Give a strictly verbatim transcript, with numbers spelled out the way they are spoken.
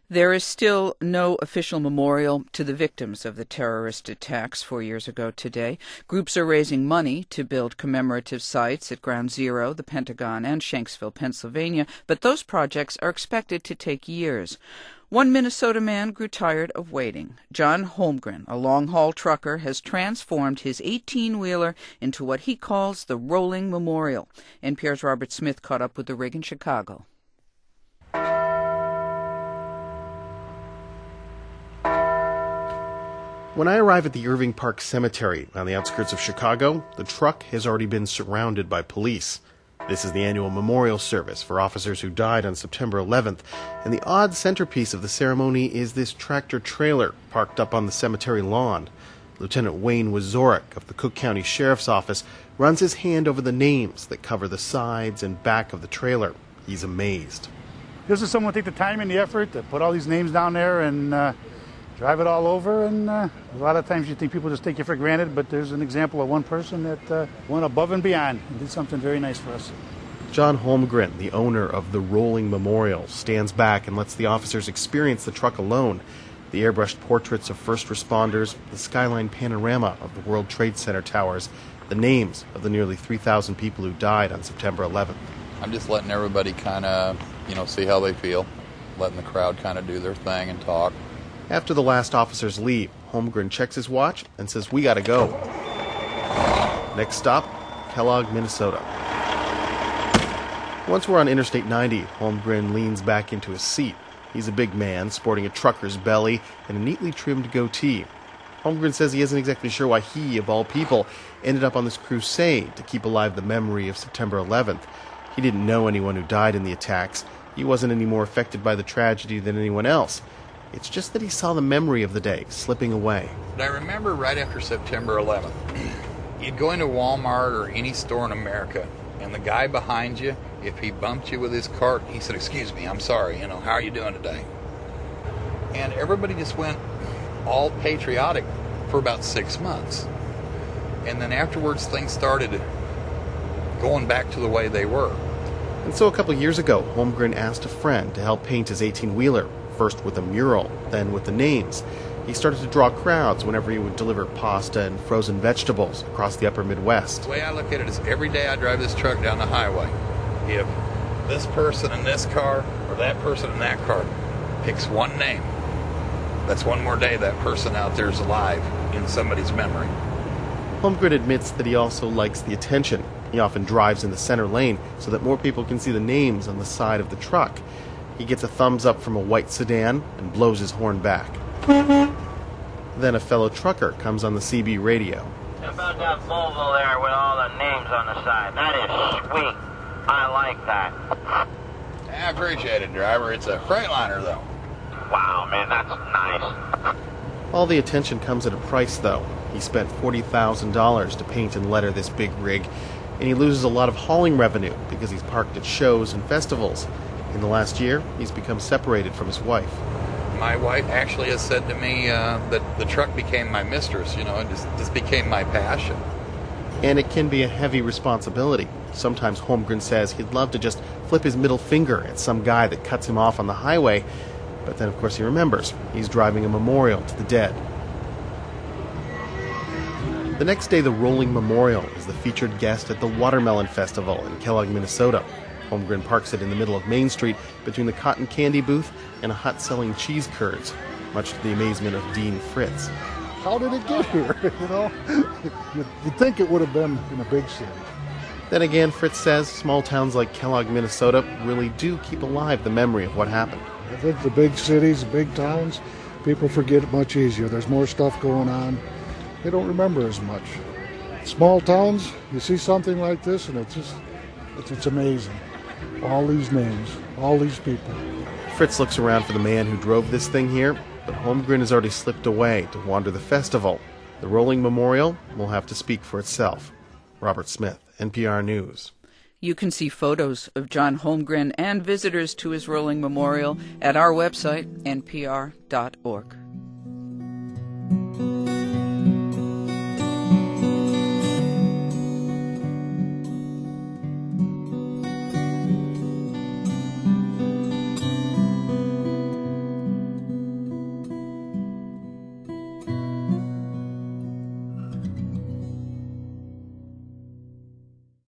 There is still no official memorial to the victims of the terrorist attacks four years ago today. Groups are raising money to build commemorative sites at Ground Zero, the Pentagon, and Shanksville, Pennsylvania, but those projects are expected to take years. One Minnesota man grew tired of waiting. John Holmgren, a long-haul trucker, has transformed his eighteen-wheeler into what he calls the Rolling Memorial. N P R's Robert Smith caught up with the rig in Chicago. When I arrive at the Irving Park Cemetery on the outskirts of Chicago, the truck has already been surrounded by police. This is the annual memorial service for officers who died on September eleventh, and the odd centerpiece of the ceremony is this tractor trailer parked up on the cemetery lawn. Lieutenant Wayne Wazorek of the Cook County Sheriff's Office runs his hand over the names that cover the sides and back of the trailer. He's amazed. This is someone take the time and the effort to put all these names down there and uh, drive it all over, and uh, a lot of times you think people just take you for granted, but there's an example of one person that uh, went above and beyond and did something very nice for us. John Holmgren, the owner of the Rolling Memorial, stands back and lets the officers experience the truck alone. The airbrushed portraits of first responders, the skyline panorama of the World Trade Center towers, the names of the nearly three thousand people who died on September eleventh. I'm just letting everybody kind of, you know, see how they feel, letting the crowd kind of do their thing and talk. After the last officers leave, Holmgren checks his watch and says, "We gotta go." Next stop, Kellogg, Minnesota. Once we're on Interstate ninety, Holmgren leans back into his seat. He's a big man, sporting a trucker's belly and a neatly trimmed goatee. Holmgren says he isn't exactly sure why he, of all people, ended up on this crusade to keep alive the memory of September eleventh. He didn't know anyone who died in the attacks. He wasn't any more affected by the tragedy than anyone else. It's just that he saw the memory of the day slipping away. But I remember right after September eleventh, you'd go into Walmart or any store in America, and the guy behind you, if he bumped you with his cart, he said, "Excuse me, I'm sorry, you know, how are you doing today?" And everybody just went all patriotic for about six months. And then afterwards, things started going back to the way they were. And so a couple years ago, Holmgren asked a friend to help paint his eighteen-wheeler. First with a mural, then with the names. He started to draw crowds whenever he would deliver pasta and frozen vegetables across the upper Midwest. The way I look at it is every day I drive this truck down the highway, if this person in this car or that person in that car picks one name, that's one more day that person out there is alive in somebody's memory. Holmgren admits that he also likes the attention. He often drives in the center lane so that more people can see the names on the side of the truck. He gets a thumbs up from a white sedan and blows his horn back. Then a fellow trucker comes on the C B radio. How about that Volvo there with all the names on the side? That is sweet. I like that. I appreciate it, driver. It's a Freightliner, though. Wow, man, that's nice. All the attention comes at a price, though. He spent forty thousand dollars to paint and letter this big rig, and he loses a lot of hauling revenue because he's parked at shows and festivals. In the last year, he's become separated from his wife. My wife actually has said to me uh, that the truck became my mistress, you know, it just, just became my passion. And it can be a heavy responsibility. Sometimes Holmgren says he'd love to just flip his middle finger at some guy that cuts him off on the highway, but then of course he remembers he's driving a memorial to the dead. The next day, the Rolling Memorial is the featured guest at the Watermelon Festival in Kellogg, Minnesota. Holmgren parks it in the middle of Main Street between the cotton candy booth and a hut selling cheese curds, much to the amazement of Dean Fritz. How did it get here? You know, you'd, you'd think it would have been in a big city. Then again, Fritz says small towns like Kellogg, Minnesota really do keep alive the memory of what happened. I think the big cities, the big towns, people forget it much easier. There's more stuff going on. They don't remember as much. Small towns, you see something like this and it's just, it's, it's amazing. All these names, all these people. Fritz looks around for the man who drove this thing here, but Holmgren has already slipped away to wander the festival. The Rolling Memorial will have to speak for itself. Robert Smith, N P R News. You can see photos of John Holmgren and visitors to his Rolling Memorial at our website, N P R dot org.